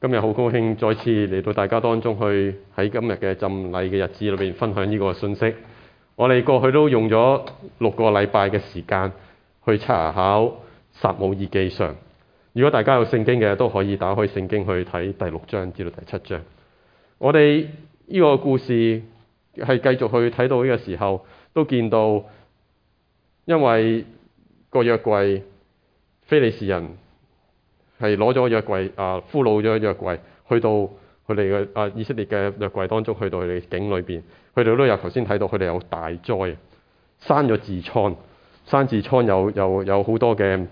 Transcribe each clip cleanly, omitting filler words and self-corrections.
今日好高興再次嚟到大家當中去喺今日嘅浸禮嘅日子裏邊分享呢個信息。我哋過去都用咗6個禮拜嘅時間去查考撒母耳記上。如果大家有聖經嘅都可以打開聖經去睇第6章至到第7章。我哋呢個故事係繼續去睇到呢個時候，都見到因為個約櫃非利士人係攞咗約櫃俘虜咗約櫃，去到佢哋嘅以色列嘅約櫃當中，去到佢哋境裏邊，佢哋都有頭先睇到佢哋有大災，生咗痔瘡，生痔瘡有好多嘅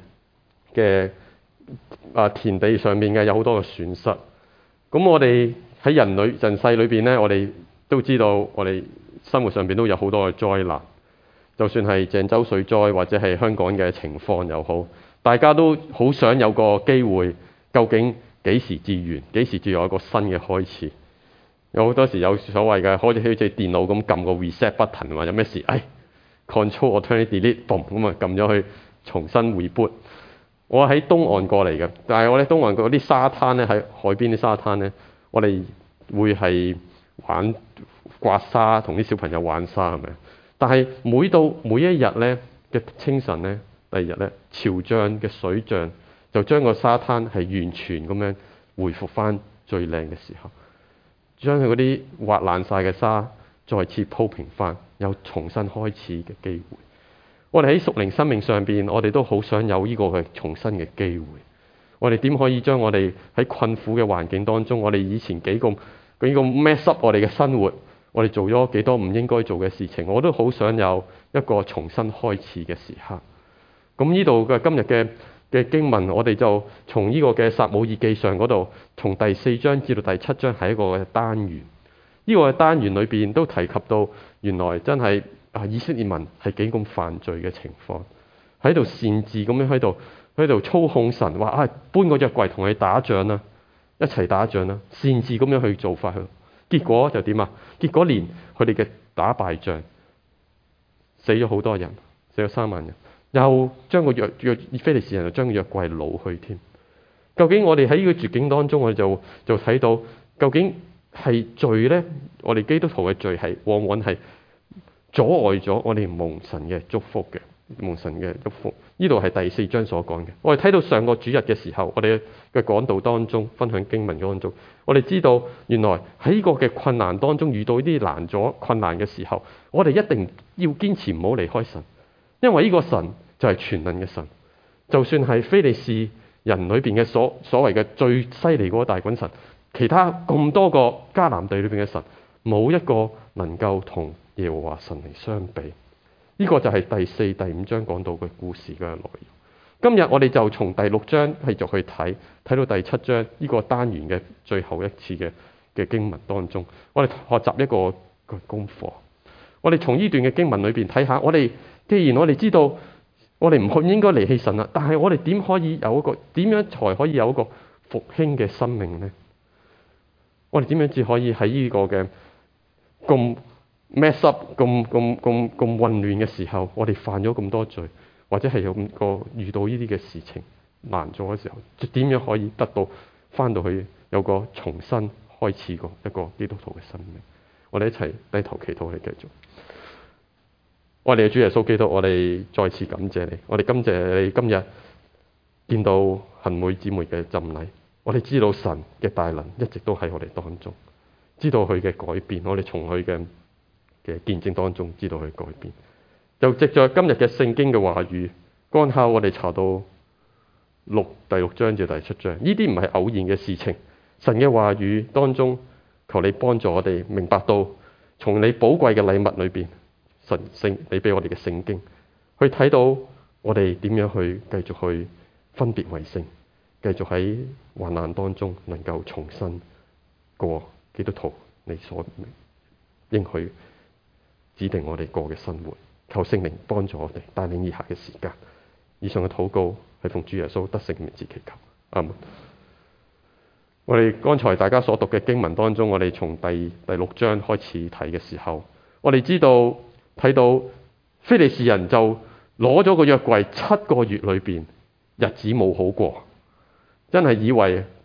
田地上面嘅有好多嘅損失。咁我哋喺人世裏邊咧，我哋都知道我哋生活上邊都有好多嘅災難，就算係鄭州水災或者係香港嘅情況又好。大家都好想有個機會，究竟幾時至完？幾時至有一個新嘅開始？有好多時有所謂嘅，好似電腦咁撳個 reset button， 話有咩事，Control Alt Delete， boom 咁啊撳咗去重新 reboot。我喺東岸過嚟嘅，但係我哋東岸嗰啲沙灘咧，喺海邊啲沙灘咧，我哋會係玩刮沙，同啲小朋友玩沙係咪？但係每一日咧嘅清晨咧，第二日咧，潮漲嘅水漲就將個沙灘係完全咁樣恢復翻最靚嘅時候，將佢嗰啲滑爛晒嘅沙再次鋪平翻，有重新開始嘅機會。我哋喺屬靈生命上邊，我哋都好想有呢個嘅重新嘅機會。我哋點可以將我哋喺困苦嘅環境當中，我哋以前幾咁 mess up 我哋嘅生活，我哋做咗幾多唔應該做嘅事情，我都好想有一個重新開始嘅時刻。咁呢度嘅今日嘅經文，我哋就從呢個嘅撒母耳記上嗰度，從第4章至到第7章係一個嘅單元。呢個嘅單元裏邊都提及到，原來真係以色列民係幾咁犯罪嘅情況，喺度擅自咁樣喺度操控神，話搬個約櫃同佢打仗啦，一齊打仗啦，擅自咁樣去做法去，結果就點啊？結果連佢哋嘅打敗仗，死咗好多人，死咗3萬人。又將個非利士人就將個約櫃擄去添。究竟我哋喺呢個絕境當中，我哋就睇到究竟係罪呢？我哋基督徒嘅罪係往往係阻礙咗我哋蒙神嘅祝福嘅，蒙神嘅祝福。呢度係第4章所講嘅。我哋睇到上個主日嘅時候，我哋嘅講道當中分享經文當中，我哋知道原來喺呢個嘅困難當中遇到呢啲困難嘅時候，我哋一定要堅持唔好離開神。因為呢個神就係全能嘅神，就算係非利士人裏邊嘅所謂嘅最犀利嗰個大軍神，其他咁多個迦南地裏邊嘅神，冇一個能夠同耶和華神嚟相比。呢個就係第4、第5章講到嘅故事嘅內容。今日我哋就從第6章繼續去睇到第7章呢個單元嘅最後一次嘅經文當中，我哋學習一個功課。我哋從呢段嘅經文裏邊睇下，既然我哋知道我哋唔應該離棄神啦，但係我哋點樣才可以有一個復興嘅生命呢？我哋點樣至可以喺呢個嘅咁 mess up、咁混亂嘅時候，我哋犯咗咁多罪，或者係有遇到呢啲嘅事情難做嘅時候，就點樣可以得到翻到去有個重新開始過一個基督徒嘅生命？我哋一齊低頭祈禱，我哋繼續。我哋嘅主耶穌基督，我哋再次感謝你。我哋感謝你今日見到行妹姊妹嘅浸禮，我哋知道神嘅大能一直都喺我哋當中，知道佢嘅改變。我哋從佢嘅見證當中知道佢改變。就藉着今日嘅聖經嘅話語，剛巧我哋查到第6章至第7章，呢啲唔係偶然嘅事情。神嘅話語當中，求你幫助我哋明白到，從你寶貴嘅禮物裏邊。你俾我哋嘅聖經，去睇到我哋點樣去繼續去分別為聖，繼續喺患難當中能夠重新過基督徒你所應許指定我哋過嘅生活。求聖靈幫助我哋帶領以下嘅時間。以上嘅禱告係奉主耶穌得勝嘅名字祈求，阿門。我哋剛才大家所讀嘅經文當中，我哋從第6章開始睇嘅時候，我哋睇到非利士人就攞咗個約櫃，7個月裏邊日子冇好過，真係以為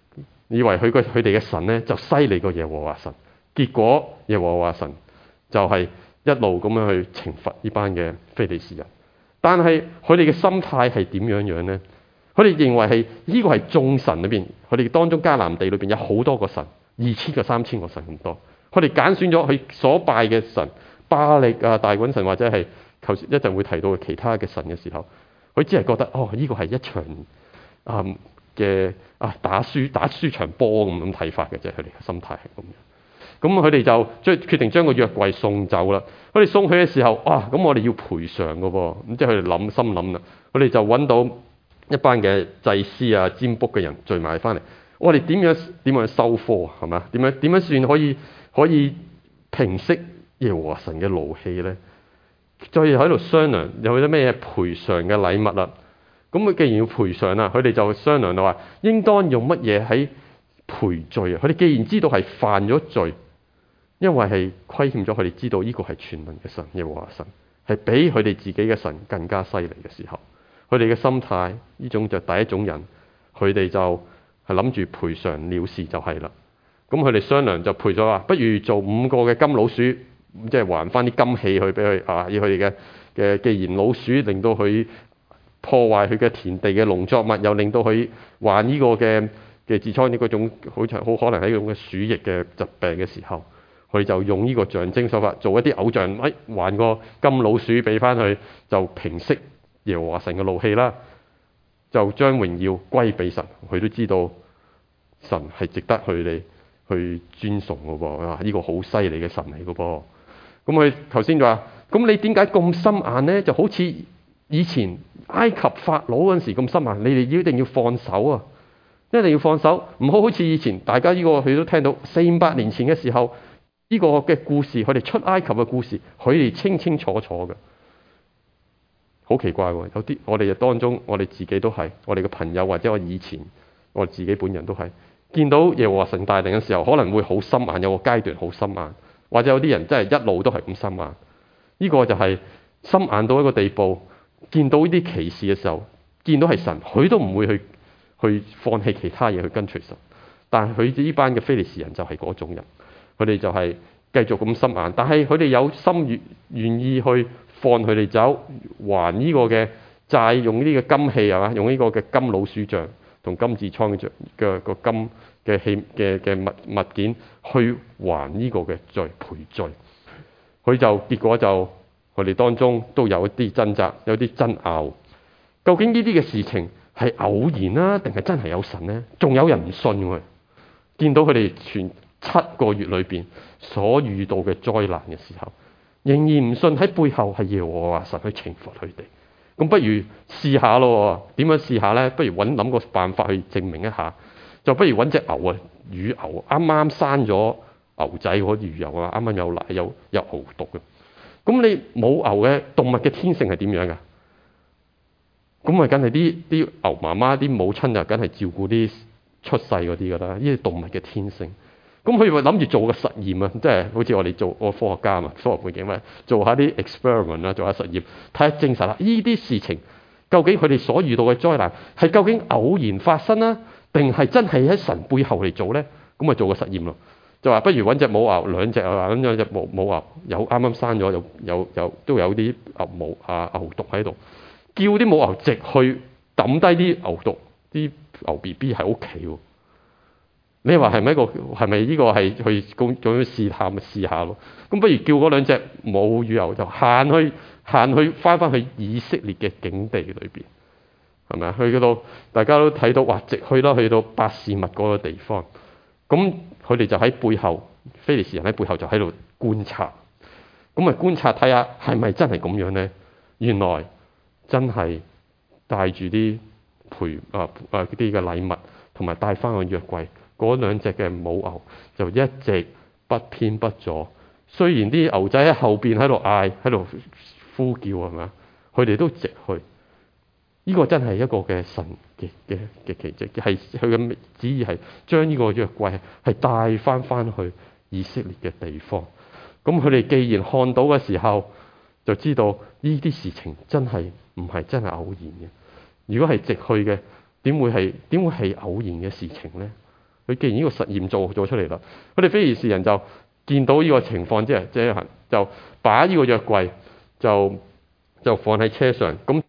以為佢哋嘅神咧就犀利過耶和華神。結果耶和華神就係一路咁樣去懲罰呢班嘅非利士人。但係佢哋嘅心態係點樣呢？佢哋認為係呢個係眾神裏邊，佢哋當中迦南地裏邊有好多個神，2000個3000個神咁多。佢哋揀選咗佢所拜嘅神巴力啊、大袞神或者係頭先一陣會提到其他嘅神嘅時候，佢只係覺得呢個係一場打輸場波咁睇法嘅啫。佢哋嘅心態係咁樣。咁佢哋就決定將個約櫃送走啦。佢哋送去嘅時候，咁我哋要賠償㗎喎。咁即係佢哋心諗啦，佢哋就揾到一班嘅祭司啊、占卜嘅人聚埋翻嚟。我哋點樣收科係嘛？點樣算可以平息耶和華神嘅怒氣咧？再喺度商量有啲咩賠償嘅禮物啦。咁佢既然要賠償啦，佢哋就商量到話應當用乜嘢喺賠罪啊？佢哋既然知道係犯咗罪。因為係虧欠咗佢哋，知道呢個係全能嘅神耶和華神，係比佢哋自己嘅神更加犀利嘅時候，佢哋嘅心態呢種就第一種人，佢哋就係諗住賠償了事就係啦。咁佢哋商量就賠咗話，不如做5個嘅金老鼠，即係還翻啲金器去俾佢要佢哋嘅既然老鼠令到佢破壞佢嘅田地嘅農作物，又令到佢患呢個嘅痔瘡呢嗰種好可能係一種嘅鼠疫嘅疾病嘅時候。佢就用呢個象徵手法做一啲偶像，還個金老鼠俾翻佢，就平息耶和華神嘅怒氣啦。就將榮耀歸俾神。佢都知道神係值得佢哋去尊崇嘅噃，呢個好犀利嘅神嚟嘅噃。咁佢頭先就話：咁你點解咁心眼呢？就好似以前埃及法老嗰陣時咁心眼，你哋一定要放手啊！一定要放手，唔好似以前大家佢都聽到400-500年前嘅時候。呢個嘅故事，佢哋出埃及嘅故事，佢哋清清楚楚嘅，好奇怪喎！有啲我哋當中，我哋自己都係，我哋嘅朋友或者我以前我自己本人都係，見到耶和華神帶領嘅時候，可能會好心眼，有個階段好心眼，或者有啲人真係一路都係咁心眼。呢個就係心眼到一個地步，見到呢啲奇事嘅時候，見到係神，佢都唔會去放棄其他嘢去跟隨神。但係佢呢班嘅非利士人就係嗰種人。佢哋就係繼續咁心眼，但係佢哋有心願意去放佢哋走，還呢個嘅債，用呢個金器係嘛，用呢個嘅金老鼠像同金痔瘡嘅個金嘅器嘅物件去還呢個嘅罪賠罪。佢就結果就佢哋當中都有一啲掙扎，有啲爭拗。究竟呢啲嘅事情係偶然啦，定係真係有神呢？仲有人唔信喎，見到佢哋全7個月裏邊所遇到嘅災難嘅時候，仍然唔信喺背後係耶和華神去懲罰佢哋。咁不如試下咯，點樣試下呢？不如諗個辦法去證明一下，就不如揾隻牛啊，乳牛啱啱生咗牛仔嗰啲乳牛啊，啱啱有奶有牛犢嘅。咁你母牛嘅動物嘅天性係點樣㗎？咁咪梗係啲牛媽媽啲母親就梗係照顧啲出世嗰啲㗎啦，呢啲動物嘅天性。咁佢咪諗住做個實驗啊，即係好似我哋做個科學家嘛，科學背景嘛，做下啲 experiment 啦，做下實驗，睇下證實啦，呢啲事情究竟佢哋所遇到嘅災難係究竟偶然發生啦，定係真係喺神背後嚟做咧？咁咪做個實驗咯，就話不如揾隻母牛2隻啊，揾咗隻母牛有啱啱生咗，有都有啲牛犢喺度，叫啲母牛直去抌低啲牛犢，啲牛 BB 喺屋企喎。你話係咪呢個係去咁樣試探咪試下咯？咁不如叫嗰2隻母乳牛就行去翻去以色列嘅境地裏邊，係咪啊？去嗰度大家都睇到，哇！直去到伯示麥嗰個地方，咁佢哋就喺背後，非利士人喺背後就喺度觀察，咁咪觀察睇下係咪真係咁樣咧？原來真係帶住啲啲嘅禮物，同埋帶翻個約櫃。嗰2隻嘅母牛就一直不偏不左，雖然啲牛仔喺後邊喺度嗌，喺度呼叫，係咪啊？佢哋都直去。呢個真係一個嘅神嘅奇蹟，係佢嘅旨意係將呢個約櫃係帶翻去以色列嘅地方。咁佢哋既然看到嘅時候，就知道呢啲事情真係唔係真係偶然嘅。如果係直去嘅，點會係偶然嘅事情咧？ 佢既然呢個實驗做咗出嚟啦，佢哋非利士人就見到呢個情況之後，就把呢個約櫃就放喺車上，咁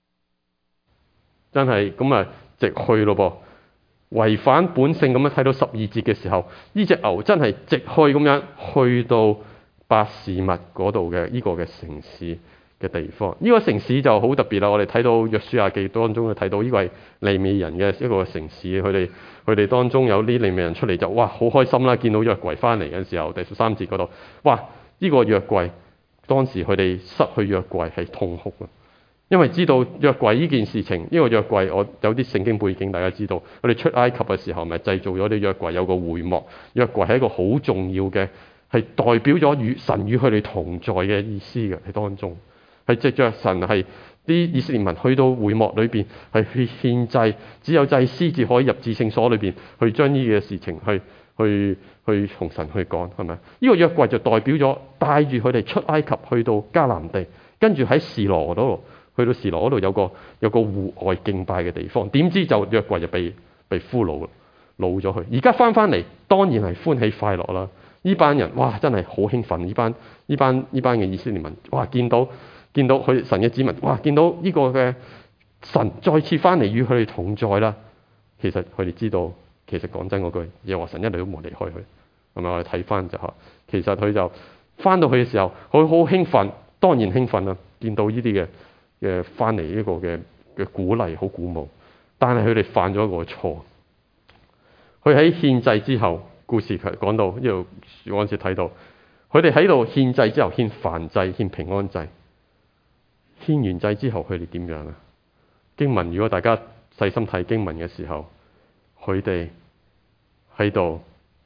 真係咁啊直去咯噃。違反本性咁樣，睇到12節嘅時候，呢隻牛真係直去咁樣去到伯示麥嗰度嘅呢個嘅城市嘅地方。呢個城市就好特別啦，我哋睇到約書亞記當中睇到呢個係利未人嘅一個城市，佢哋當中有啲利未人出嚟就哇好開心啦，見到約櫃翻嚟嘅時候，第13節嗰度，哇呢個約櫃當時佢哋失去約櫃係痛哭啊！因為知道約櫃呢件事情，呢個約櫃我有啲聖經背景，大家知道，我哋出埃及嘅時候咪製造咗啲約櫃，有個會幕。約櫃係一個好重要嘅，係代表咗與神與佢哋同在嘅意思嘅喺當中，係藉着神係啲以色列民去到會幕裏邊係去獻祭，只有祭司至可以入至聖所裏邊去將呢個事情去同神去講，係咪？呢個約櫃就代表咗帶住佢哋出埃及去到迦南地，跟住喺示羅嗰度。去到示羅嗰度有個戶外敬拜嘅地方，點知就約櫃就被俘虜啦，擄咗去。而家翻嚟，當然係歡喜快樂啦。呢班人哇真係好興奮，呢班嘅以色列民哇見到佢神嘅子民哇見到呢個嘅神再次翻嚟與佢哋同在啦。其實佢哋知道，其實講真嗰句，耶和華神一路都冇離開佢，係咪？我哋睇翻就嚇，其實佢就翻到去嘅時候，佢好興奮，當然興奮啦，見到呢啲嘅翻嚟呢個嘅鼓勵，好鼓舞。但係佢哋犯咗一個錯，佢喺獻祭之後，故事講到呢度嗰陣時睇到，佢哋喺度獻祭之後獻燔祭、獻平安祭，獻完祭之後佢哋點樣啊？經文如果大家細心睇經文嘅時候，佢哋喺度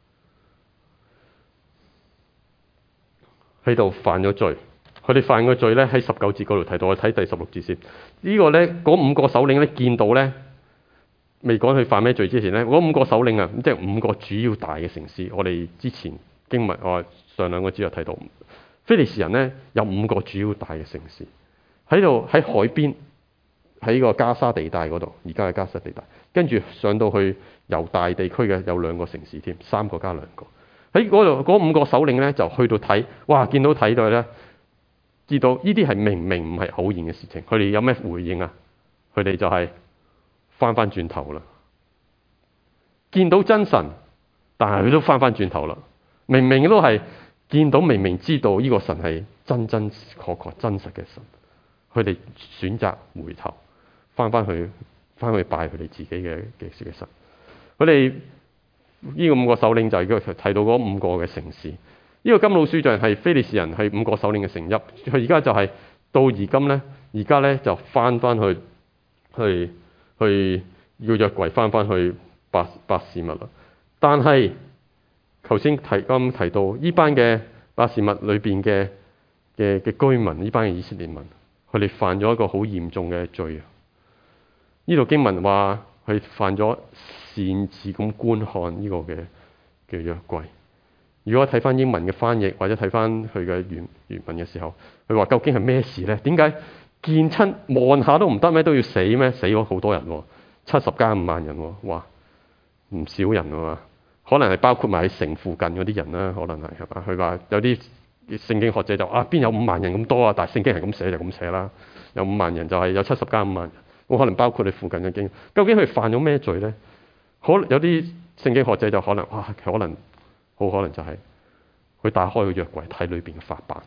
犯咗罪。佢哋犯個罪咧，喺19節嗰度提到，我睇第16節先。呢個咧，嗰5個首領咧見到咧，未講佢犯咩罪之前咧，嗰5個首領啊，即係5個主要大嘅城市。我哋之前經文我上2個節有睇到，非利士人咧有5個主要大嘅城市喺海邊，喺個加沙地帶嗰度，而家嘅加沙地帶，跟住上到去猶大地區嘅有2個城市添，3個加2個。喺嗰度嗰5個首領咧就去到睇，哇！見到睇到咧。知道呢啲係明明唔係偶然嘅事情，佢哋有咩回應啊？佢哋就係翻轉頭啦。見到真神，但係佢都翻轉頭啦。明明都係見到，明明知道呢個神係真真確確真實嘅神，佢哋選擇回頭翻去拜佢哋自己嘅神。佢哋呢個5個首領就係睇到嗰5個嘅城市。呢個金老鼠像係非利士人係5個首領嘅城邑，佢而家就係到而今咧，而家咧就翻去要約櫃翻去伯示麥啦。但係頭先啱提到呢班嘅伯示麥裏邊嘅居民，呢班嘅以色列民，佢哋犯咗一個好嚴重嘅罪啊！呢度經文話佢犯咗擅自咁觀看呢個嘅約櫃。如果睇翻英文嘅翻譯，或者睇翻佢嘅原文嘅時候，佢話究竟係咩事咧？點解見親望下都唔得咩？都要死咩？死咗好多人，70加5萬人，哇，唔少人喎。可能係包括埋喺城附近嗰啲人啦，可能係嘛？佢話有啲聖經學者就邊有5萬人咁多啊？但係聖經係咁寫就咁寫啦。有5萬人就係有70加5萬人，咁可能包括你附近嘅經。究竟佢犯咗咩罪咧？有啲聖經學者就可能好可能就係佢打開個約櫃睇裏邊嘅法版，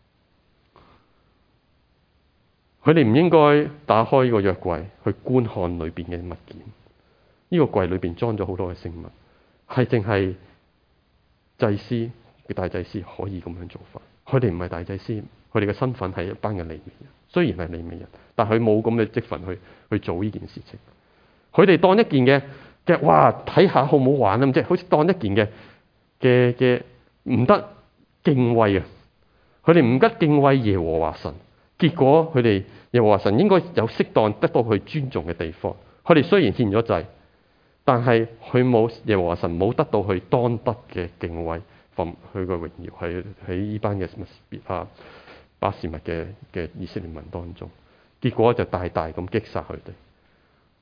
佢哋唔應該打開呢個約櫃去觀看裏邊嘅物件。呢個櫃裏邊裝咗好多嘅聖物，係淨係祭司嘅大祭司可以咁樣做法。佢哋唔係大祭司，佢哋嘅身份係一班嘅利未人，雖然係利未人，但佢冇咁嘅職份去做呢件事情。佢哋當一件嘅哇睇下好唔好玩啊，即係好似當一件嘅唔得敬畏啊！佢哋唔得敬畏耶和華神，結果佢哋耶和華神應該有適當得到佢尊重嘅地方。佢哋雖然獻咗祭，但係耶和華神冇得到佢當得嘅敬畏，奉佢個榮耀喺呢班嘅伯示麥嘅以色列民嘅以色列民當中，結果就大大咁擊殺佢哋。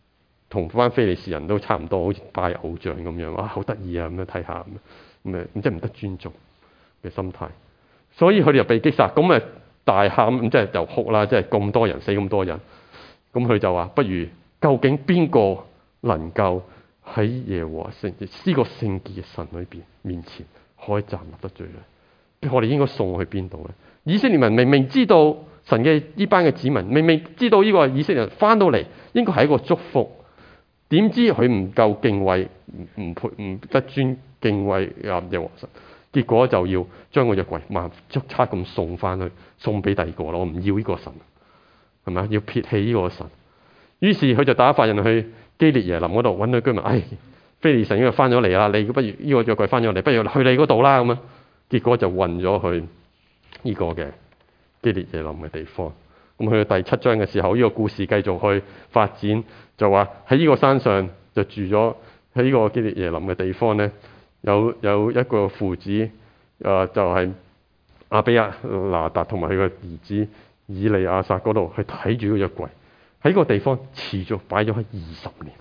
同班非利士人都差唔多，好似拜偶像咁樣，哇好得意啊咁樣睇下咁即係唔得尊重嘅心態，所以佢哋又被擊殺，咁咪大喊，咁即係就哭啦，即係咁多人死咁多人，咁佢就話不如究竟邊個能夠喺耶和華呢個聖潔嘅神裏邊面前可以站立得最咧？我哋應該送去邊度咧？以色列民明明知道神嘅呢班嘅子民，明明知道呢個以色列人翻到嚟應該係一個祝福，點知佢唔夠敬畏，唔得尊敬畏耶和華神，結果就要將個約櫃即刻咁送翻去，送俾第二個咯。我唔要呢個神，係咪？要撇棄呢個神。於是佢就打發人去基列耶琳嗰度揾佢居民，非利神因為翻咗嚟啦，你不如呢個約櫃翻咗嚟，不如去你嗰度啦咁啊。結果就運咗去呢個嘅基列耶琳嘅地方。咁去到第7章嘅時候，呢個故事繼續去發展，就話喺呢個山上就住咗喺呢個基列耶琳嘅地方咧，有一個父子，就係亞比亞拿達同埋佢個兒子以利亞撒嗰度去睇住個約櫃，喺個地方持續擺咗20年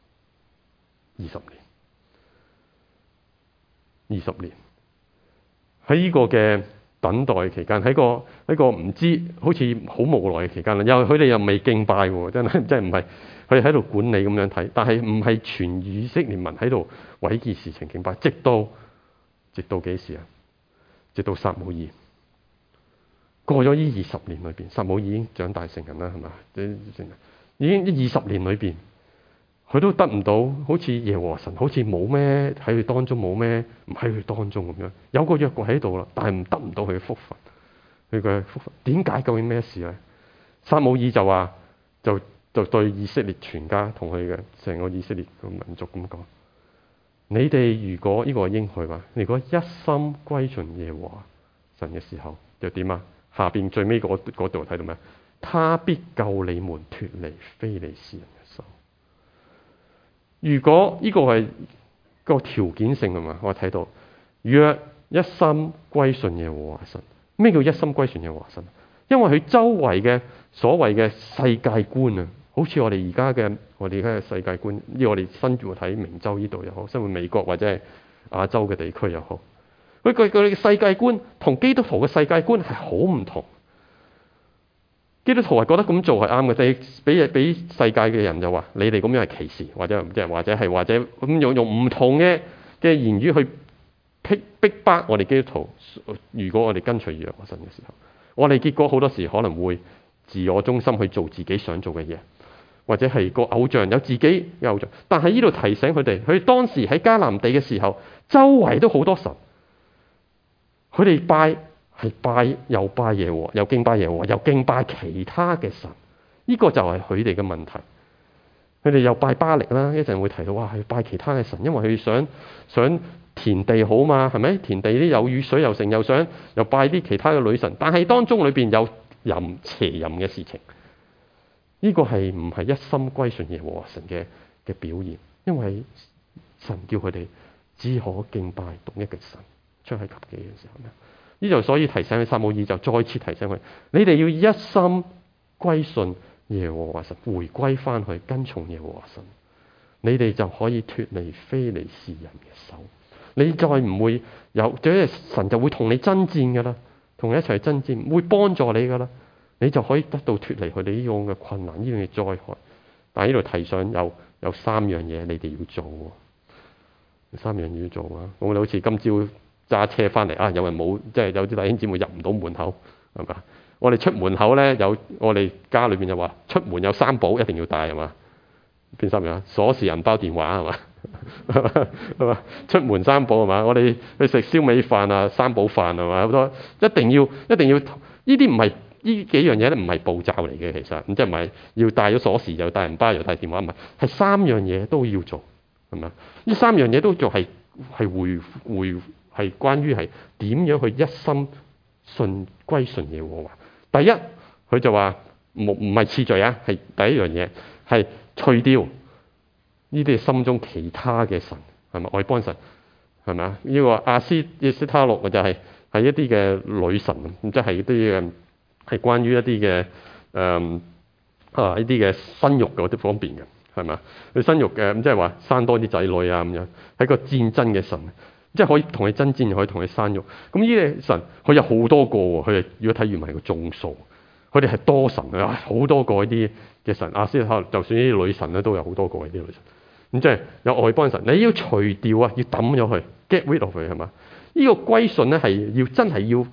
，20年喺呢個嘅等待期間，喺個唔知好似好無奈嘅期間啦，佢哋又未敬拜喎，真係唔係佢哋喺度管理咁樣睇，但係唔係全以色列民喺度為呢件事情敬拜，直到幾時啊？直到撒母耳過咗呢20年裏邊，撒母耳已經長大成人啦，係嘛？已經20年裏邊，佢都得唔到，好似耶和華神好似冇咩喺佢當中，冇咩唔喺佢當中咁樣，有個約櫃喺度啦，但係得唔到佢嘅福分。佢嘅福分點解？究竟咩事咧？撒母耳就話就對以色列全家同佢嘅成個以色列嘅民族咁講：你哋如果呢個應許話，如果一心歸順耶和華神嘅時候，就點啊？下邊最尾嗰度睇到咩？他必救你們脫離非利士人嘅手。如果呢個係個條件性啊嘛，我睇到若一心歸順耶和華神。咩叫一心歸順耶和華神？因為佢周圍嘅所謂嘅世界觀啊，好似我哋而家嘅世界觀，呢我哋生活喺明州呢度又好，生活美國或者係亞洲嘅地區又好，佢嘅世界觀同基督徒嘅世界觀係好唔同。基督徒係覺得咁做係啱嘅，但係俾世界嘅人就話你哋咁樣係歧視，或者咁用唔同嘅言語去逼迫我哋基督徒。如果我哋跟隨耶和華神嘅時候，我哋結果好多時可能會自我中心去做自己想做嘅嘢，或者係個偶像有自己嘅偶像。但係呢度提醒佢哋，佢當時喺迦南地嘅時候，周圍都好多神，佢哋又拜耶和華，又敬拜耶和華，又敬拜其他嘅神。呢個就係佢哋嘅問題。佢哋又拜巴力啦，一陣會提到係拜其他嘅神，因為佢想田地好嘛，係咪？田地啲有雨水又成，又拜啲其他嘅女神，但係當中裏邊有邪淫嘅事情。呢個係唔係一心歸順耶和華神嘅表現？因為神叫佢哋只可敬拜獨一嘅神。出埃及記嘅時候咧，呢就所以提醒佢，撒母耳就再次提醒佢：你哋要一心歸順耶和華神，回歸翻去跟從耶和華神，你哋就可以脫離非利士人嘅手。你再唔會有，即係神就會同你爭戰噶啦，同你一齊爭戰，會幫助你噶啦，你就可以得到脫離佢哋呢種嘅困難，呢樣嘅災害。但係呢度提上有3樣嘢你哋要做，3樣嘢要做啊！我哋好似今朝揸車翻嚟啊，有人冇，即係有啲弟兄姊妹入唔到門口，係嘛？我哋出門口咧，我哋家裏邊就話出門有3寶一定要帶，係嘛？邊3樣啊？鎖匙、銀包、電話，係嘛？係嘛？出門3寶，係嘛？我哋去食燒味飯啊，3寶飯，係嘛？好多一定要呢啲唔係呢幾樣嘢咧，唔係步驟嚟嘅，其實咁即係唔係要帶咗鎖匙又帶銀包又帶電話，唔係，係3樣嘢都要做，係嘛？呢3樣嘢都做係係關於係點樣去一心歸順耶和華。第一，佢就話唔係次序啊，係第一樣嘢係除掉呢啲心中其他嘅神，係咪外邦神，係咪啊？呢個亞斯他錄就係一啲嘅女神，即係一啲嘅係關於一啲嘅呢啲嘅生育嗰啲方面嘅， 係嘛？佢生育嘅咁即係話生多啲仔女啊咁樣，係個戰爭嘅神，即係可以同你爭戰，又可以同你生育。咁呢啲神佢有好多個喎，佢哋如果睇原文係個眾數，佢哋係多神啊，好多個呢啲嘅神。亞斯塔就算呢啲女神咧都有好多個呢啲女神。咁即係有外邦神，你要除掉啊，要抌咗佢 ，get rid of 佢係嘛？呢個歸順咧係要真係要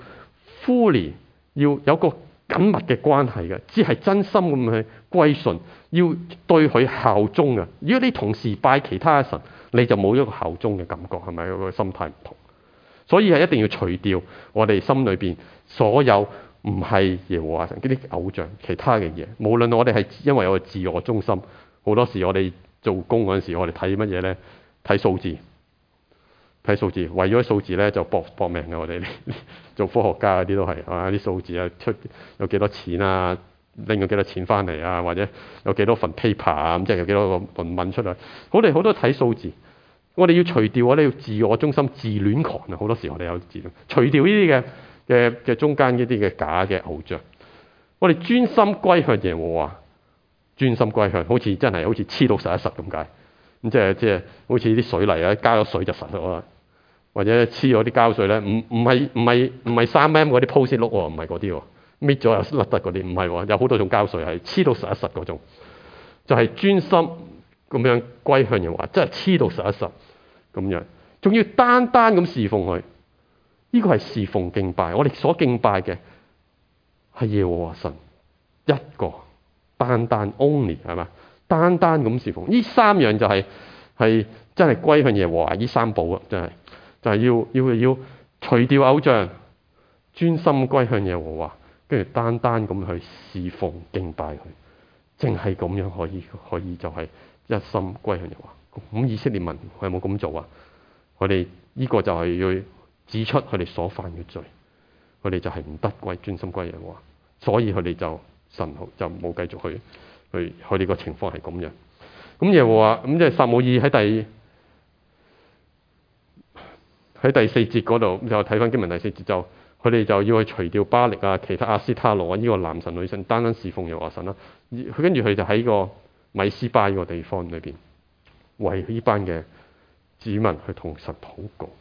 fully 要有個緊密嘅關係嘅，只係真心咁去歸順，要對佢效忠嘅。如果你同時拜其他嘅神，你就冇一個效忠嘅感覺，係咪？個心態唔同，所以係一定要除掉我哋心裏邊所有唔係耶和華神嗰啲偶像、其他嘅嘢。無論我哋係因為我哋自我中心，好多時我哋做工嗰陣時，我哋睇乜嘢咧？睇數字。睇數字，為咗數字咧就搏命嘅。我哋做科學家嗰啲都係啊，啲數字啊出有幾多錢啊，拎咗幾多錢翻嚟啊，或者有幾多份 paper 啊，咁即係有幾多個論文出嚟。我哋好多睇數字，我哋要除掉我哋要自我中心、自戀狂啊！好多時我哋有自戀，除掉呢啲嘅中間呢啲嘅假嘅偶像，我哋專心歸向耶和華，專心歸向，好似真係好似黐到實一實咁解。咁即係好似啲水泥啊，加咗水就實咗啦。或者黐咗啲膠水咧，唔係3M 嗰啲 post-it note 喎，唔係嗰啲喎，搣咗又甩得嗰啲，唔係喎，有好多種膠水係黐到實一實嗰種，就係專心咁樣歸向耶和華，即係黐到實一實咁樣，仲要單單咁侍奉佢。呢個係侍奉敬拜，我哋所敬拜嘅係耶和華神一個，單 only 係嘛？單咁侍奉，呢三樣就係真係歸向耶和華，呢三寶啊，真係就係要除掉偶像，專心歸向耶和華，跟住單咁去侍奉敬拜佢，淨係咁樣可以就係一心歸向耶和華。咁以色列民佢有冇咁做啊？佢哋呢個就係要指出佢哋所犯嘅罪，佢哋就係唔得專心歸耶和華，所以佢哋就神就冇繼續去佢哋個情況係咁樣。咁耶和華咁即係撒母耳喺第4節嗰度，就睇翻經文第4節，就佢哋就要去除掉巴力啊、其他亞斯他羅啊呢個男神女神，單侍奉耶和華神啦。佢跟住佢就喺個米斯巴呢個地方裏邊，為呢班嘅子民去同神禱告。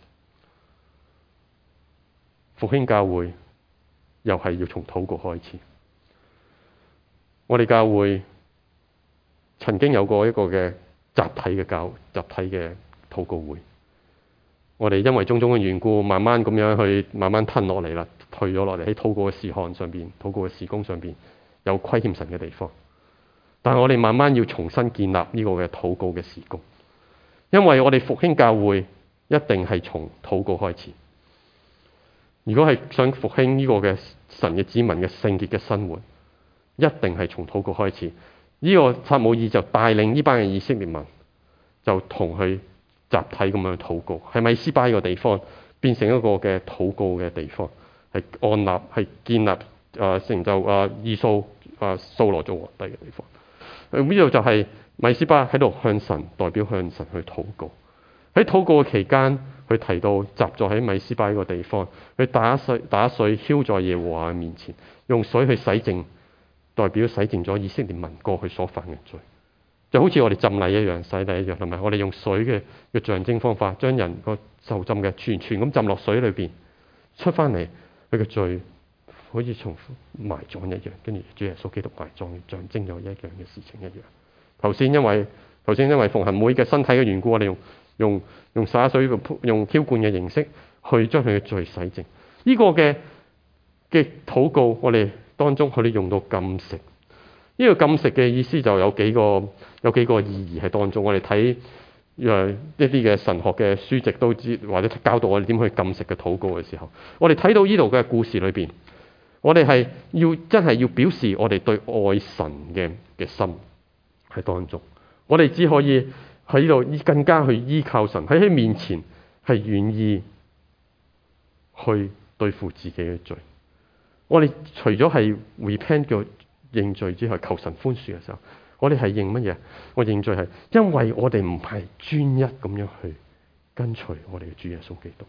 復興教會又係要從禱告開始。我哋教會曾經有過一個嘅集體嘅禱告會，我哋因為種種嘅緣故，慢慢吞落嚟啦，退咗落嚟喺禱告嘅事項上邊、禱告嘅事工上邊有虧欠神嘅地方。但係我哋慢慢要重新建立呢個嘅禱告嘅事工，因為我哋復興教會一定係從禱告開始。如果係想復興呢個嘅神嘅子民嘅聖潔嘅生活，一定係從禱告開始。呢個撒母耳就帶領呢班嘅以色列民，就同佢集體咁樣禱告，喺米斯巴呢個地方變成一個嘅禱告嘅地方，係按立係建立成就掃羅做皇帝嘅地方。呢度就係米斯巴喺度向神代表向神去禱告。喺禱告嘅期間，佢提到集坐喺米斯巴呢個地方，佢打水澆在耶和華嘅面前，用水去洗淨，代表洗淨咗以色列民過去所犯嘅罪，就好似我哋浸禮一樣、洗禮一樣，係咪？我哋用水嘅象徵方法，將人個受浸嘅全咁浸落水裏邊，出翻嚟佢嘅罪，好似從埋葬一樣，跟住主耶穌基督埋葬，象徵咗一樣嘅事情一樣。頭先因為奉行每嘅身體嘅緣故，我哋用灑水用澆灌嘅形式去將佢嘅罪洗淨。呢個嘅禱告，我哋當中佢哋用到禁食。呢個禁食嘅意思就有幾個意義喺當中。我哋睇一啲嘅神學嘅書籍都知，或者教導我哋點去禁食嘅禱告嘅時候，我哋睇到呢度嘅故事裏邊，我哋係真係要表示我哋對愛神嘅心喺當中。我哋只可以喺呢度更加去依靠神，喺佢面前係願意去對付自己嘅罪。我哋除咗係 repent 嘅認罪之後，求神寬恕嘅時候，我哋係認乜嘢？我認罪係因為我哋唔係專一咁樣去跟隨我哋嘅主耶穌基督。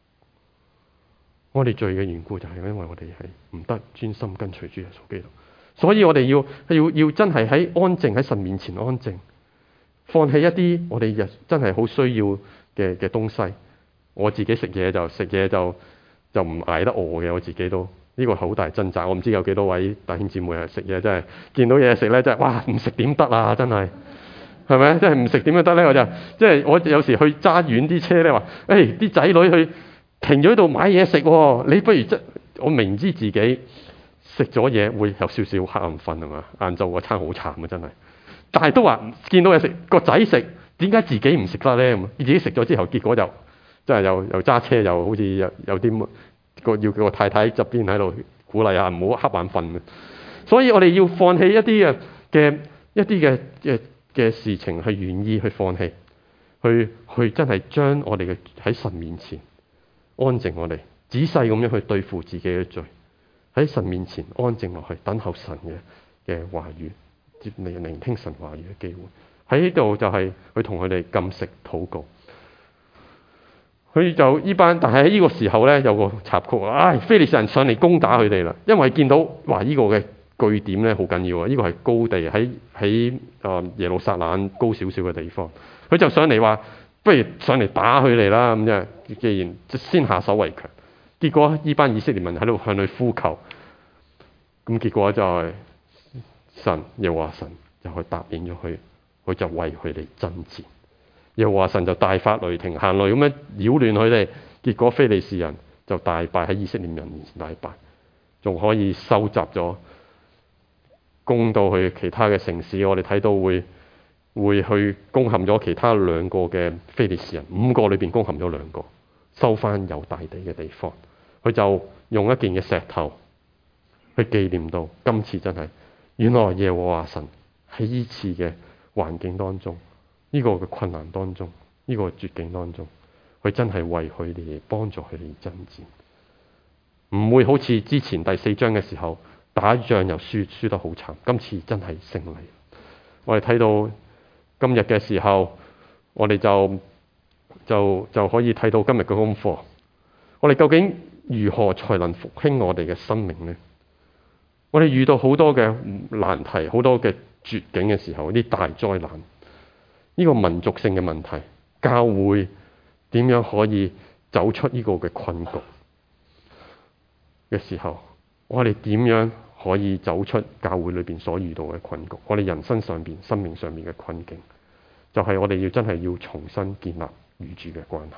我哋罪嘅緣故就係因為我哋係唔得專心跟隨主耶穌基督，所以我哋要真係喺安靜喺神面前安靜， 放棄一啲我哋真係好需要嘅東西。我自己食嘢就唔捱得餓嘅，我自己都呢個好大掙扎。我唔知有幾多位弟兄姊妹係食嘢真係見到嘢食咧，真係哇唔食點得啊！真係係咪？真係唔食點樣得咧？我有時去揸遠啲車咧，話誒啲仔女去停咗喺度買嘢食喎，你不如我明知自己食咗嘢會有少少瞌眼瞓係嘛？晏晝個餐好慘啊真係，但係都話見到嘢食，個仔食點解自己唔食得咧？咁自己食咗之後，結果就真係又揸車，又好似有啲要叫個太太側邊喺度鼓勵下，唔好瞌眼瞓。所以我哋要放棄一啲嘅事情，去願意去放棄，去真係將我哋嘅喺神面前安靜我哋，仔細咁樣去對付自己嘅罪，喺神面前安靜落去，等候神嘅話語，接嚟聆聽神話語嘅機會。喺呢度就係去同佢哋禁食禱告。佢就呢班，但係喺呢個時候咧有個插曲，非利士人上嚟攻打佢哋啦，因為見到哇呢個嘅據點咧好緊要啊，呢個係高地喺耶路撒冷高少少嘅地方，佢就上嚟話，不如上嚟打佢哋啦咁啫。既然先下手為強，結果呢班以色列民喺度向佢呼求，咁結果就係耶和華神就去答應咗佢，佢就為佢哋爭戰。耶和華神就大發雷霆，行雷咁樣擾亂佢哋，結果非利士人就大敗，喺以色列人面前大敗，仲可以收集咗攻到去其他嘅城市。我哋睇到會去攻陷咗其他2個嘅非利士人，5個裏邊攻陷咗2個，收翻有大地嘅地方。佢就用一件嘅石頭去紀念到今次真係原來耶和華神喺呢次嘅環境當中，呢個嘅困難當中，呢個絕境當中，佢真係為佢哋幫助佢哋爭戰，唔會好似之前第4章嘅時候打仗又輸得好慘。今次真係勝利。我哋睇到今日嘅時候，我哋就可以睇到今日嘅功課。我哋究竟如何才能復興我哋嘅生命呢？我哋遇到好多嘅難題，好多嘅絕境嘅時候，啲大災難。呢個民族性嘅問題，教會點樣可以走出呢個嘅困局嘅時候，我哋點樣可以走出教會裏邊所遇到嘅困局？我哋人生上邊、生命上面嘅困境，就係我哋真係要重新建立與主嘅關係。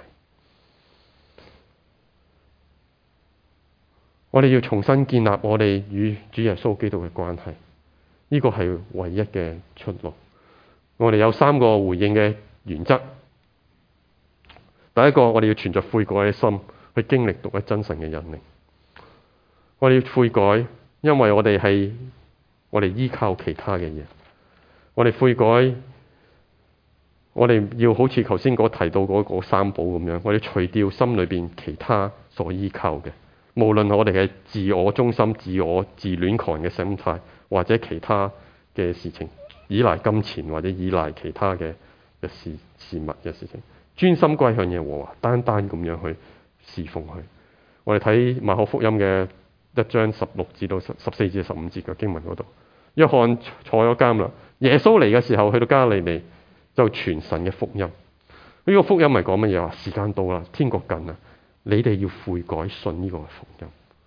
我哋要重新建立我哋與主耶穌基督嘅關係，呢個係唯一嘅出路。我哋有3個回應嘅原則。第一個，我哋要存着悔改嘅心去經歷獨一真神嘅引領。我哋要悔改，因為我哋依靠其他嘅嘢。我哋悔改，我哋要好似頭先提到嗰3寶咁樣，我哋除掉心裏邊其他所依靠嘅，無論我哋嘅自我中心、自戀狂嘅心態，或者其他嘅事情。依賴金錢或者依賴其他嘅事物嘅事情，專心歸向耶和華，單單咁樣去侍奉佢。我哋睇馬可福音嘅1章16至到14至15節嘅經文嗰度，約翰坐咗監啦，耶穌嚟嘅時候去到加利利就傳神嘅福音。呢個福音係講乜嘢？話時間到啦，天國近啦，你哋要悔改信呢個福音。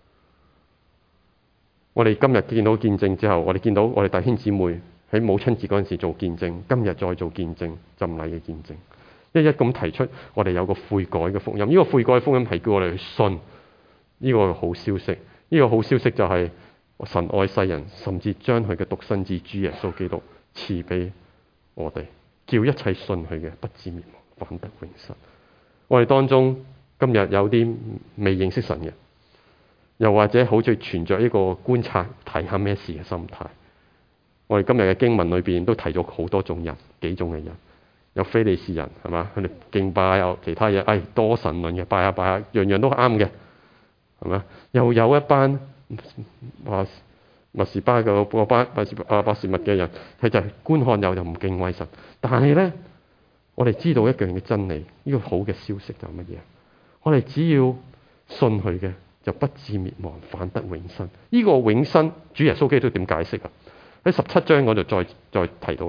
我哋今日見到見證之後，我哋見到我哋弟兄姊妹喺母親節嗰陣時做見證，今日再做見證，浸禮嘅見證，一咁提出我哋有個悔改嘅福音。呢個悔改嘅福音係叫我哋去信呢個好消息。呢個好消息就係神愛世人，甚至將佢嘅獨生子主耶穌基督賜俾我哋，叫一切信佢嘅不至滅亡，反得永生。我哋當中今日有啲未認識神嘅，又或者好似存着一個觀察睇下咩事嘅心態。我哋今日嘅經文裏邊都提咗好多種人，幾種嘅人，有非利士人係嘛，佢哋敬拜，有其他嘢，多神論嘅，拜下，樣樣都啱嘅，係嘛？又有一班話密士巴嘅嗰班百事物嘅人，佢就係觀看又唔敬畏神。但係咧，我哋知道一樣嘅真理，呢個好嘅消息就係乜嘢？我哋只要信佢嘅，就不至滅亡，反得永生。呢個永生，主耶穌基督點解釋啊？喺17章我就再提到啦。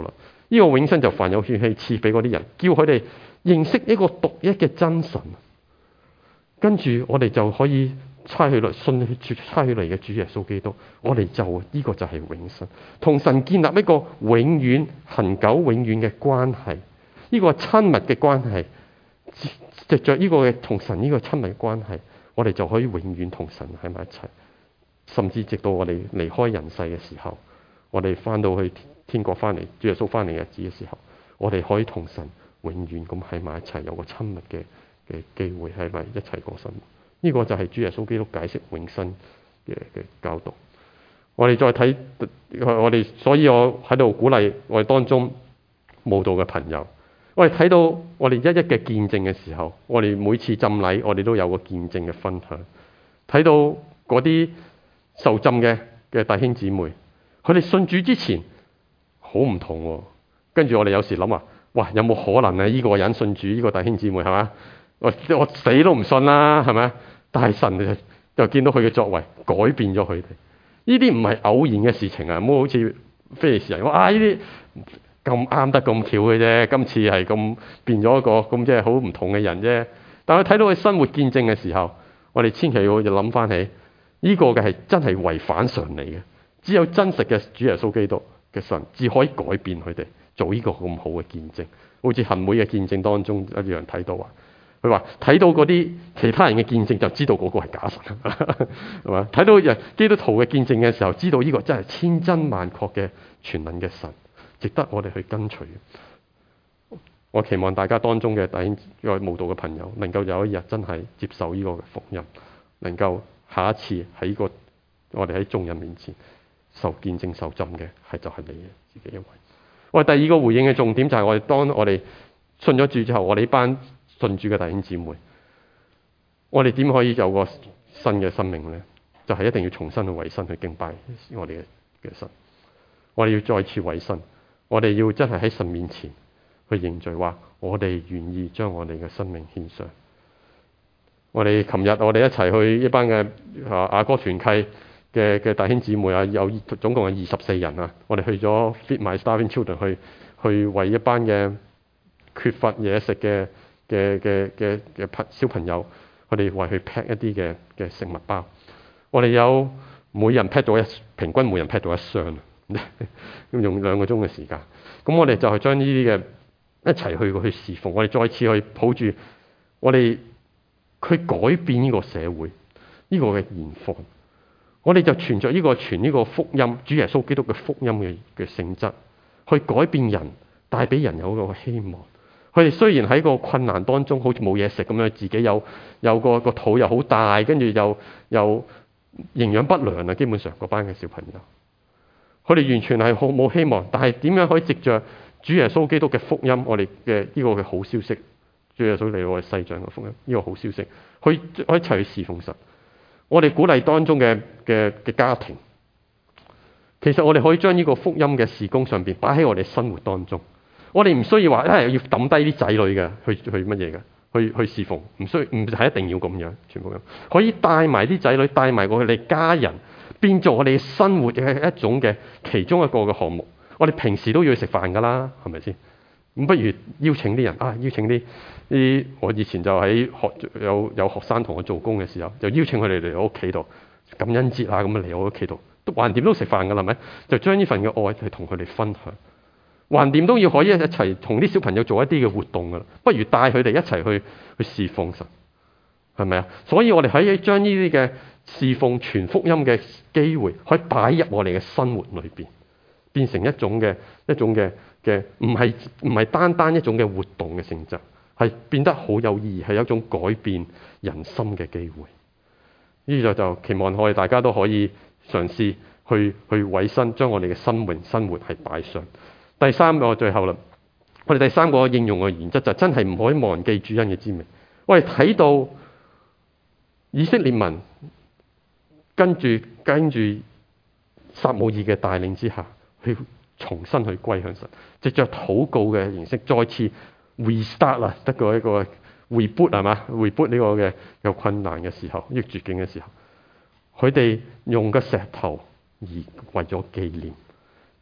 呢個永生就凡有血氣賜俾嗰啲人，叫佢哋認識一個獨一嘅真神。跟住我哋就可以差起來信差起嚟嘅主耶穌基督，我哋就呢個就係永生，同神建立一個永遠恆久永遠嘅關係。呢個親密嘅關係，藉着呢個嘅同神呢個親密嘅關係，我哋就可以永遠同神喺埋一齊，甚至直到我哋離開人世嘅時候，我哋翻到去天國翻嚟，主耶穌翻嚟嘅日子嘅時候，我哋可以同神永遠咁喺埋一齊，有個親密嘅機會喺埋一齊過生活。呢個就係主耶穌基督解釋永生嘅教導。我哋再睇所以我喺度鼓勵我哋當中慕道嘅朋友，我哋睇到我哋一一嘅見證嘅時候，我哋每次浸禮我哋都有個見證嘅分享，睇到嗰啲受浸嘅弟兄姊妹，佢哋信主之前好唔同喎。跟住我哋有時諗啊，哇，有冇可能啊？呢個人信主，呢個弟兄姊妹係嘛？我死都唔信啦，係咪？但係神就見到佢嘅作為，改變咗佢哋。呢啲唔係偶然嘅事情啊！唔好好似非利士人，哇！呢啲咁啱得咁巧嘅啫。今次係咁變咗一個咁即係好唔同嘅人啫。但係睇到佢生活見證嘅時候，我哋千祈要諗翻起呢個嘅係真係違反常理嘅。只有真實嘅主耶穌基督嘅神，至可以改變佢哋做呢個咁好嘅見證。好似行會嘅見證當中一樣睇到話。佢話睇到嗰啲其他人嘅見證就知道嗰個係假神，係嘛？睇到人基督徒嘅見證嘅時候，知道呢個真係千真萬確嘅全能嘅神，值得我哋去跟隨。我期望大家當中嘅弟兄慕道嘅朋友，能夠有一日真係接受呢個嘅福音，能夠下一次喺我哋喺眾人面前受見證受浸嘅就係你自己一位。我哋第二個回應嘅重點就係當我哋信咗主之後，我哋呢班信主嘅弟兄姊妹，我哋點可以有個新嘅生命呢？就係一定要重新去委身去敬拜我哋嘅神。我哋要再次委身，我哋要真係喺神面前去認罪，話我哋願意將我哋嘅生命獻上。我哋琴日我哋一齊去一班嘅雅歌團契嘅弟兄姊妹啊，總共係24人啊。我哋去咗 Feed My Starving Children， 去為一班嘅缺乏嘢食嘅小朋友，我哋為佢 pack 一啲嘅食物包。我哋有每人 pack 到平均每人 pack 到一箱，咁用2個鐘嘅時間。咁我哋就係將呢啲嘅一齊去侍奉。我哋再次去抱住我哋去改變呢個社會呢個嘅現況。我哋就傳着傳呢個福音，主耶穌基督嘅福音嘅性質，去改變人，帶俾人有一個希望。佢哋雖然喺個困難當中，好似冇嘢食咁樣，自己有個肚又好大，跟住又營養不良啊！基本上嗰班嘅小朋友，佢哋完全係好冇希望。但係點樣可以藉着主耶穌基督嘅福音，我哋嘅呢個嘅好消息，主耶穌嚟我哋世上嘅福音，呢個好消息，去一齊去侍奉神。我哋鼓勵當中嘅家庭，其實我哋可以將呢個福音嘅事工上邊擺喺我哋生活當中。我哋唔需要話要抌低啲仔女嘅去乜嘢嘅，去侍奉，唔係一定要咁樣，全部咁可以帶埋啲仔女，帶埋我哋家人，變做我哋生活嘅一種嘅其中一個嘅項目。我哋平時都要去食飯噶啦，係咪先？咁不如邀請啲人邀請啲我以前就喺有學生同我做工嘅時候，就邀請佢哋嚟我屋企度感恩節啊，咁樣嚟我屋企度，都橫掂都食飯噶啦，係咪？就將呢份嘅愛去同佢哋分享。橫掂都要可以一齊同啲小朋友做一啲嘅活動噶啦，不如帶佢哋一齊去侍奉神，係咪啊？所以我哋可以將呢啲嘅侍奉傳福音嘅機會，可以擺入我哋嘅生活裏邊，變成一種嘅唔係單單一種嘅活動嘅性質，係變得好有意義，係一種改變人心嘅機會。呢個就期望我哋大家都可以嘗試去委身，將我哋嘅生活係擺上。第三個最後啦，我哋第三個應用嘅原則就真係唔可以忘記主恩嘅滋味。我哋睇到以色列民跟住撒母耳嘅帶領之下，去重新去歸向神，藉着禱告嘅形式再次 restart 啦，得個一個 reboot 係嘛 ？reboot 呢個嘅有困難嘅時候，呢個絕境嘅時候，佢哋用個石頭而為咗紀念。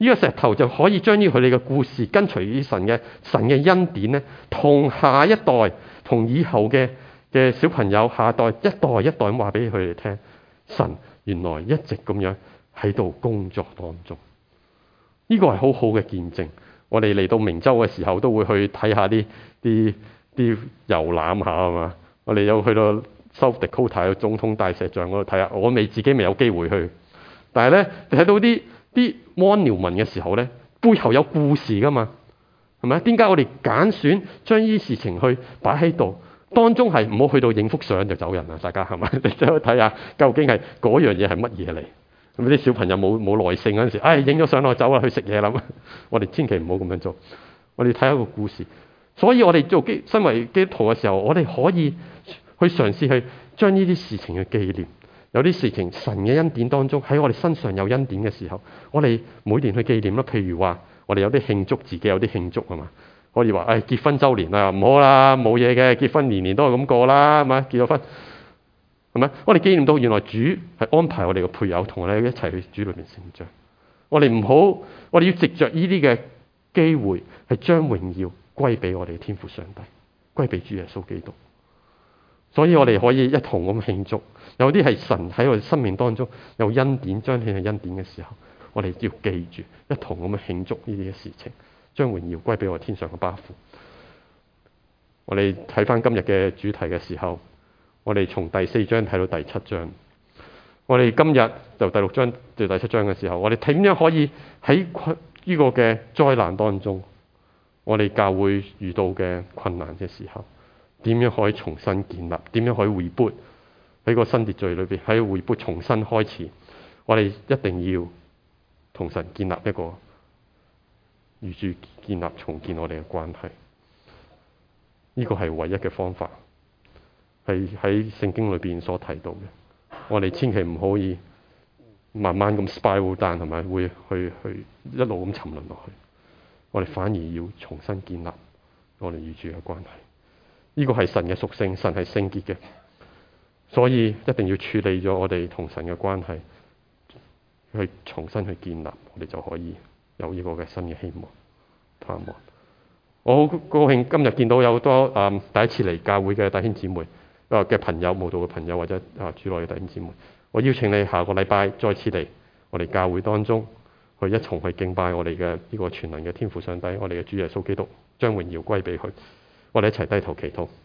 呢個石頭就可以將佢哋嘅故事跟隨神嘅恩典咧，同下一代、同以後嘅小朋友、下一代一代一代咁話俾佢哋聽，神原來一直咁樣喺度工作當中。呢個係好好嘅見證。我哋嚟到明州嘅時候都會去睇下啲遊覽下啊嘛。我哋有去到 South Dakota 嘅總統大石像嗰度睇下，我自己未有機會去。但係咧睇到啲 monument 嘅時候咧，背後有故事噶嘛，係咪？點解我哋揀選將呢啲事情去擺喺度？當中係唔好去到影幅相就走人啦，大家係咪？你走去睇下究竟係嗰樣嘢係乜嘢嚟？咁啲小朋友冇耐性嗰陣時，影咗相落走啦，去食嘢啦。我哋千祈唔好咁樣做。我哋睇一個故事。所以我哋身為基督徒嘅時候，我哋可以去嘗試去將呢啲事情去紀念。有啲事情神嘅恩典當中喺我哋身上有恩典嘅時候，我哋每年去紀念啦。譬如話我哋有啲慶祝自己，有啲慶祝係嘛？可以話結婚週年啦，唔好啦，冇嘢嘅，結婚年年都係咁過啦，係咪？結咗婚係咪？我哋紀念到原來主係安排我哋嘅配偶同我哋一齊去主裏面成長。我哋要藉着呢啲嘅機會，係將榮耀歸俾我哋嘅天父上帝，歸俾主耶穌基督。所以我哋可以一同咁慶祝。有啲係神喺我哋生命當中有恩典彰顯嘅恩典嘅時候，我哋要記住一同咁慶祝呢啲嘅事情，將榮耀歸俾我哋天上嘅巴父。我哋睇翻今日嘅主題嘅時候，我哋從第4章睇到第7章。我哋今日就第6章到第7章嘅時候，我哋點樣可以喺呢個嘅災難當中，我哋教會遇到嘅困難嘅時候，點樣可以重新建立？點樣可以reboot喺個新秩序裏邊，喺reboot重新開始？我哋一定要同神建立一個與主建立重建我哋嘅關係。呢個係唯一嘅方法，係喺聖經裏邊所提到嘅。我哋千祈唔可以慢慢咁 spiral down，同埋會去一路咁沉淪落去。我哋反而要重新建立我哋與主嘅關係。呢個係神嘅屬性，神係聖潔嘅，所以一定要處理咗我哋同神嘅關係，去重新去建立，我哋就可以有呢個嘅新嘅希望盼望。我好高興今日見到有好多第一次嚟教會嘅弟兄姊妹嘅朋友、慕道嘅朋友或者主內嘅弟兄姊妹，我邀請你下個禮拜再次嚟我哋教會當中，去一同去敬拜我哋嘅呢個全能嘅天父上帝，我哋嘅主耶穌基督，將榮耀歸俾佢。我哋一齊低頭祈禱。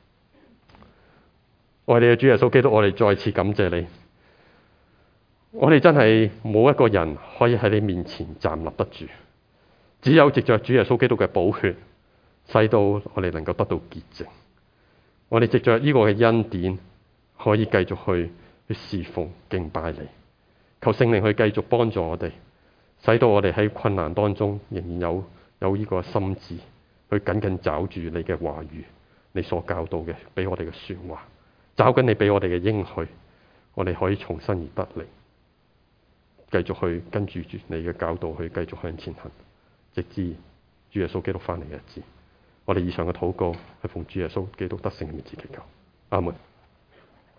我哋嘅主耶穌基督，我哋再次感謝你。我哋真係冇一個人可以喺你面前站立得住，只有藉着主耶穌基督嘅寶血，使到我哋能夠得到潔淨。我哋藉着呢個嘅恩典，可以繼續去侍奉敬拜你。求聖靈去繼續幫助我哋，使到我哋喺困難當中仍然有呢個心志，去緊緊抓住你嘅話語，你所教導嘅，俾我哋嘅說話，抓緊你俾我哋嘅應許，我哋可以重新而得力，繼續去跟住你嘅教導去繼續向前行，直至主耶穌基督翻嚟嘅日子。我哋以上嘅禱告係奉主耶穌基督得勝嘅名字祈求，阿門。